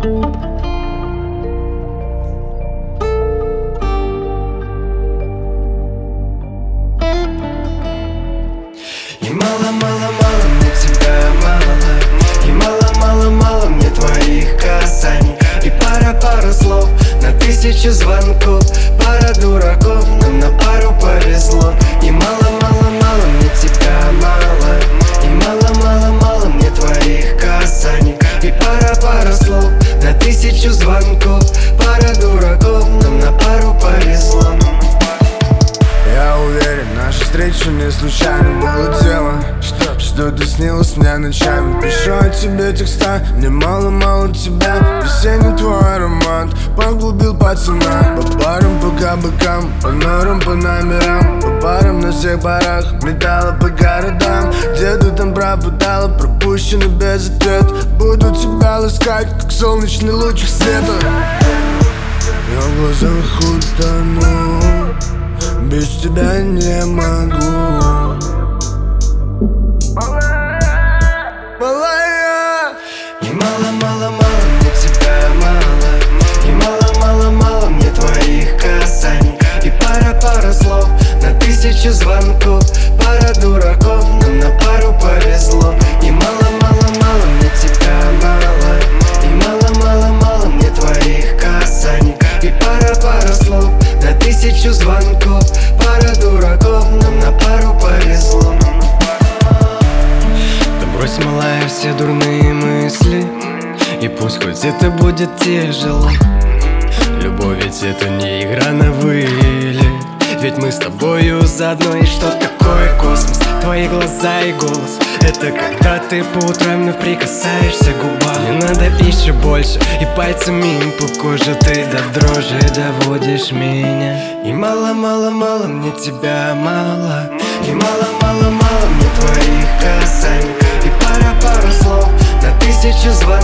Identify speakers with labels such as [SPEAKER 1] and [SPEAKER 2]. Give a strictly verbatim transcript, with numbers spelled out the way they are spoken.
[SPEAKER 1] И мало-мало-мало мне тебя мало, и мало-мало-мало мне твоих касаний, и пара-пара слов на тысячу звонков, пара дураков, нам на пару повезло. И мало-мало-мало мне тебя мало, и мало-мало-мало мне твоих касаний, и пара-пара слов на тысячу звонков, пара дураков, нам на пару повезло.
[SPEAKER 2] Я уверен, наша встреча не случайно. Было дело, что что-то снилось мне ночами. Пишу о тебе текста, мне мало-мало тебя. Весенний твой аромат поглубил пацана. По барам, по кабакам, по норам, по номерам, по парам на всех барах, металла по городам. Где ты там пропадала, пропущена без ответа. Буду тебя ласкать, как солнечный лучик света. Я в глазах утону, без тебя не могу. Малая.
[SPEAKER 1] И мало-мало-мало мне тебя мало, и мало-мало-мало мне твоих касаний, и пара-пара слов на тысячу звонков, пара дураков, нам на пару повезло. И мало-мало-мало мне тебя мало, и мало-мало-мало мне твоих касаний, и пара-пара слов на тысячу звонков, пара дураков, нам на пару повезло. Да брось, малая, все дурные мысли, и пусть хоть это будет тяжело. Любовь ведь это не игра на вылет, ведь мы с тобою заодно. И что такое космос? Твои глаза и голос — это когда ты по утрам вновь прикасаешься к губам. Не надо еще больше, и пальцами по коже ты до дрожи доводишь меня. И мало-мало-мало мне тебя мало, и мало-мало-мало мне твоих касаний, и пара-пара слов на тысячу звонков,